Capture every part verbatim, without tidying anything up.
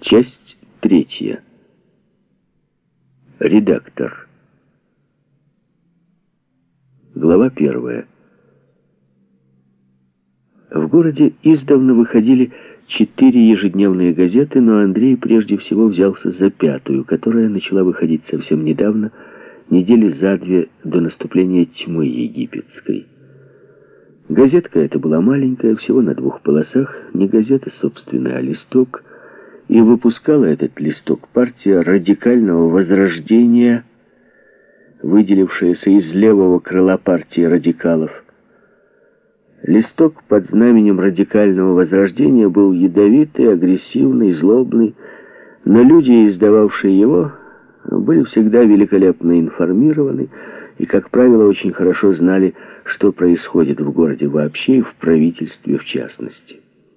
Часть третья. Редактор. Глава первая. В городе издавна выходили четыре ежедневные газеты, но Андрей прежде всего взялся за пятую, которая начала выходить совсем недавно, недели за две до наступления тьмы египетской. Газетка эта была маленькая, всего на двух полосах, не газета, собственно, а листок, и выпускала этот листок партия радикального возрождения, выделившаяся из левого крыла партии радикалов. Листок под знаменем радикального возрождения был ядовитый, агрессивный, злобный, но люди, издававшие его, были всегда великолепно информированы и, как правило, очень хорошо знали, что происходит в городе вообще и в правительстве в частности.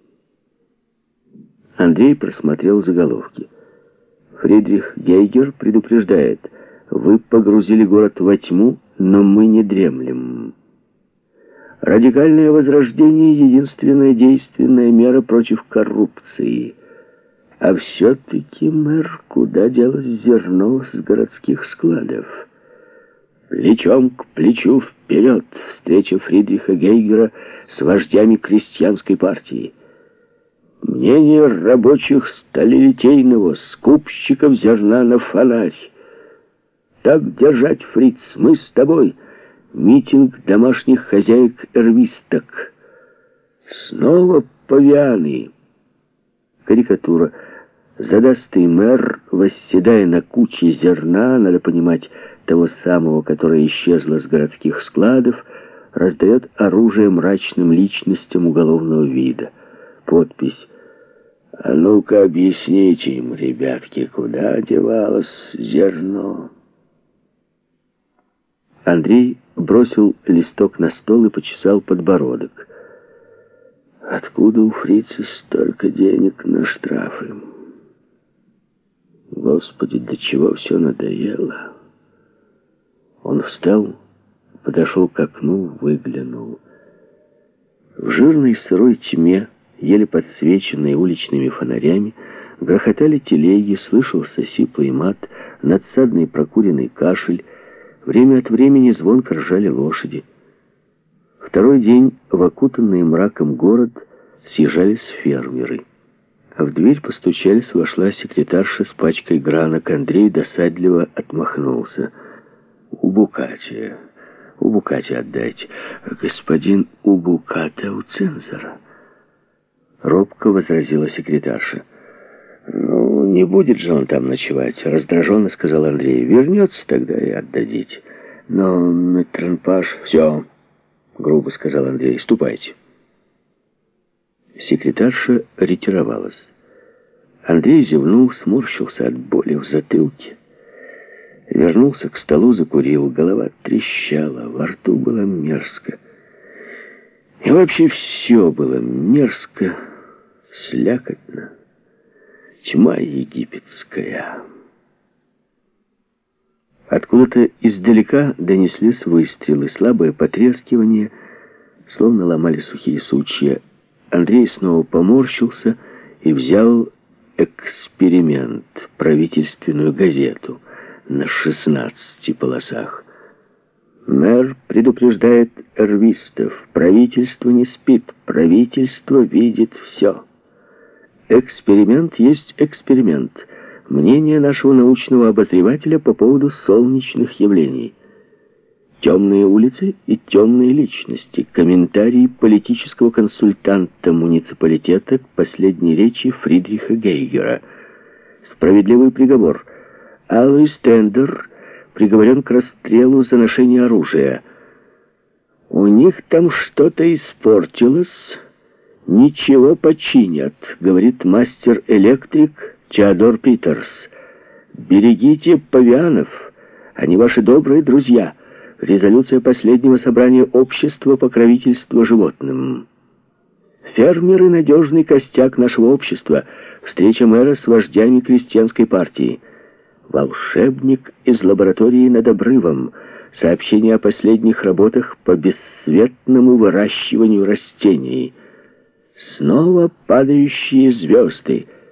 Андрей просмотрел заголовки. Фридрих Гейгер предупреждает: «Вы погрузили город во тьму, но мы не дремлем». Радикальное возрождение — единственная действенная мера против коррупции. А все-таки, мэр, куда делось зерно с городских складов? Плечом к плечу вперед встреча Фридриха Гейгера с вождями крестьянской партии. Мнение рабочих сталелитейного, скупщиков зерна на фонарь. Так держать, фриц, мы с тобой. Митинг домашних хозяек-эрвисток. Снова павианы. Карикатура. Задастый мэр, восседая на куче зерна, надо понимать, того самого, которое исчезло с городских складов, раздает оружие мрачным личностям уголовного вида. Подпись: «А ну-ка объясните им, ребятки, куда девалось зерно?» Андрей бросил листок на стол и почесал подбородок. Откуда у фрица столько денег на штрафы? Господи, до чего все надоело. Он встал, подошел к окну, выглянул. В жирной сырой тьме, еле подсвеченной уличными фонарями, грохотали телеги, слышался сиплый мат, надсадный прокуренный кашель. Время от времени звонко ржали лошади. Второй день в окутанный мраком город съезжались фермеры. А в дверь постучались, вошла секретарша с пачкой гранок. Андрей досадливо отмахнулся. «Убукате, Убукате отдайте. Господин Убукате у цензора». Робко возразила секретарша. «Ну, не будет же он там ночевать», — раздраженно сказал Андрей. «Вернется тогда и отдадите». «Но, метранпаш...» «Все», — грубо сказал Андрей, — «ступайте». Секретарша ретировалась. Андрей зевнул, сморщился от боли в затылке. Вернулся к столу, закурил, голова трещала, во рту было мерзко. И вообще все было мерзко, слякотно. Тьма египетская. Откуда-то издалека донеслись выстрелы, слабое потрескивание, словно ломали сухие сучья. Андрей снова поморщился и взял «Эксперимент», правительственную газету, на шестнадцати полосах. Мэр предупреждает эрвистов: правительство не спит, правительство видит все. Эксперимент есть эксперимент. Мнение нашего научного обозревателя по поводу солнечных явлений. Темные улицы и темные личности. Комментарий политического консультанта муниципалитета к последней речи Фридриха Гейгера. Справедливый приговор. Алоис Тендер приговорен к расстрелу за ношение оружия. У них там что-то испортилось. «Ничего починят», — говорит мастер-электрик Теодор Питерс. «Берегите павианов, они ваши добрые друзья». Резолюция последнего собрания общества покровительства животным. Фермеры — надежный костяк нашего общества. Встреча мэра с вождями крестьянской партии. Волшебник из лаборатории над обрывом. Сообщение о последних работах по бесцветному выращиванию растений. Снова падающие звезды.